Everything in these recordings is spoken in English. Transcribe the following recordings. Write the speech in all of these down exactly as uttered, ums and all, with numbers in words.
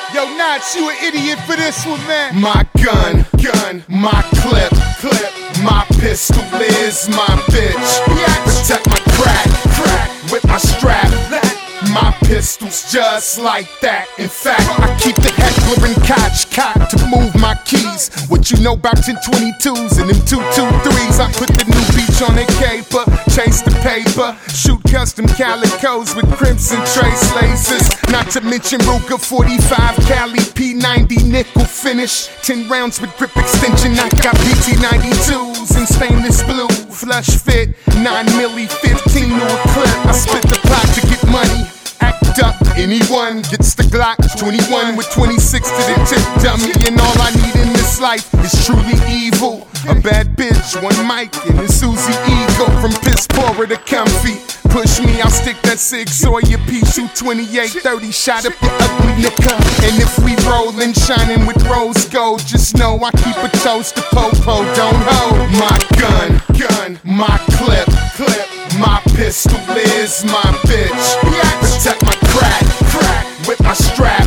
Yo, Notch, you an idiot for this one, man. My gun, gun, my clip, clip, my pistol is my bitch. Protect my crack, crack, with my strap. My pistol's just like that. In fact, I keep the heckler and Koch cocked to move my keys. What you know about ten twenty-twos and them two twenty-threes? I put the new beach on a caper, chase the paper, shoot custom calicos with crimson trace lasers. Not to mention Ruger forty-five Cali P ninety nickel finish, ten rounds with grip extension. I got P T ninety-twos in stainless blue, flush fit, nine milli, fifteen to a clip. I split the pot to get money. Act up, anyone gets the Glock twenty-one with twenty-six to the tip, dummy. And all I need in this life is truly evil. A bad bitch, one mic, and a Susie Eagle. From piss poorer to comfy. Push me, I'll stick that Sig Sauer P, shoot twenty-eight thirty, shot up your ugly nigga. And if we rollin', shining with rose gold, just know I keep a toast to Popo, don't hold. My gun, gun, my clip, clip, my pistol is my bitch. Protect my crack, crack, with my strap.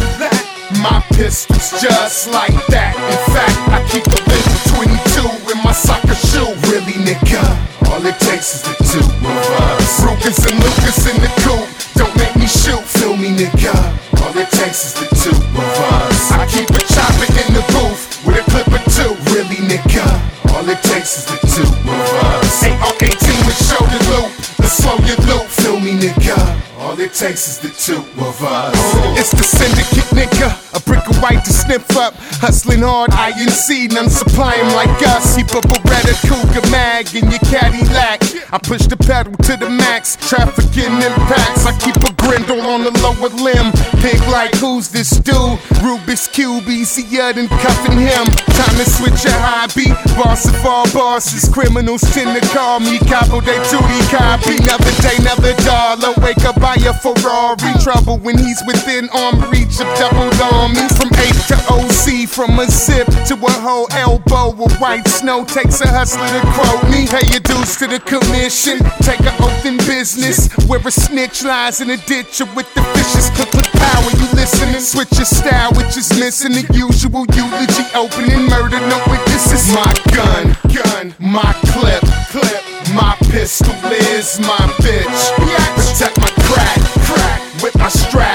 My pistol's just like that. In fact, I keep a little twenty-two in my soccer shoe. Really, nigga, all it takes is the two of us. Ruckus and Lucas in the coupe, don't make me shoot. Feel me, nigga, all it takes is the two of us. I keep it chopping in the booth with a clip or two. Really, nigga, all it takes is the two of us. A R eighteen with shoulder loop, the slow you loop. Feel me, nigga, all it takes is the two of us. It's the syndicate, nigga, a brick of white to sniff up. Hustling hard, I N C, none supply 'em like us. Keep a Beretta Cougar mag in your Cadillac. I push the pedal to the max, trafficking impacts. I keep a grindle on the lower limb. Pig like, who's this dude? Rubik's Cube, easier than cuffing him. Time to switch your hobby. Boss of all bosses, criminals tend to call me Capo de Tutti copy. Another day, another dollar. Wake up by a Ferrari. Trouble when he's within arm reach of double army. From eight to O C, from a zip to a whole elbow. With white snow takes a hustler to quote me. Pay your dues to the commission. Take an oath in business. Where a snitch lies in a ditch, or with the vicious click click power. You listening? Switch your style, which is missing the usual eulogy. Opening murder, no witnesses. My gun, gun, my clip, clip, my pistol is my bitch. Protect my crack, crack, with my strap.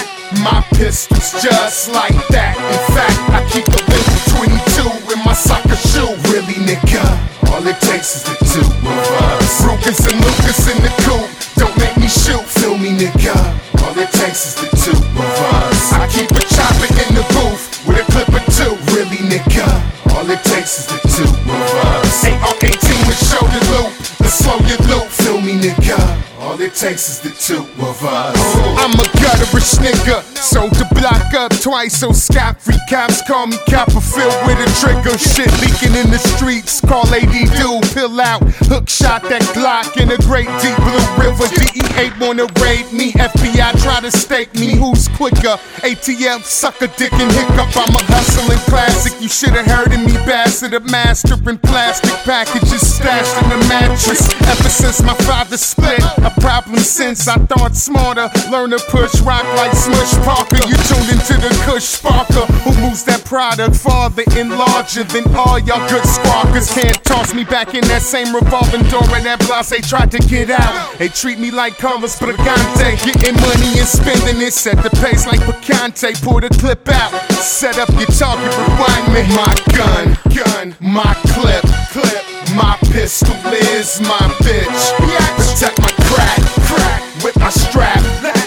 My pistol's just like that. In fact, I keep a little twenty-two in my soccer shoe. Really, nigga, all it takes is the two of us. Ruckus and Lucas in the coupe, don't make me shoot. Feel me, nigga, all it takes is the two of us. I keep it chopping in the booth with a clip or two. Really, nigga, all it takes is the two of us. A R eighteen with shoulder loop, the slow you loop. Feel me, nigga, all it takes is the two of us. I'm a gutterish nigga, sold the block up twice, so scot-free. Cops call me Copperfield with a trigger. Shit leaking in the streets, call A D dude, pill out. Hook shot that Glock in a great deep blue river. D E A wanna raid me, F B I try to stake me. Who's quicker? A T F, sucker dick and hiccup. I'm a hustling classic, you should've heard of me. Bastard, a master in plastic packages stashed in the mattress. Ever since my father split, a problem since I thought smarter. Learn to push rock like Smush Parker. You tuned into the Kush Sparker, who moves that product farther and larger than all y'all good squawkers. Can't toss me back in that same revolving door and that blase tried to get out. They treat me like Carlos Brigante, getting money and spending it. Set the pace like Picante, pull the clip out. Set up your target, rewind me. My gun, gun, my clip, clip, my pistol is my bitch. Protect my crack, crack, with my strap.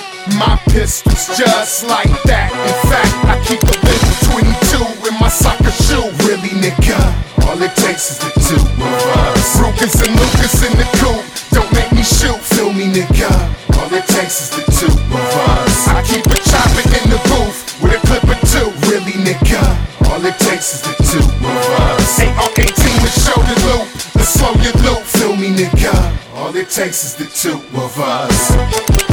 My pistol's just like that. In fact, I keep a little twenty-two in my soccer shoe. Really, nigga, all it takes is the two of us. Ruckus and Lucas in the coupe, don't make me shoot. Feel me, nigga, all it takes is the two of us. I keep it chopping in the booth with a clip or two. Really, nigga, all it takes is the two of us. A R eighteen with shoulder loop, the slow you loop. Feel me, nigga, all it takes is the two of us.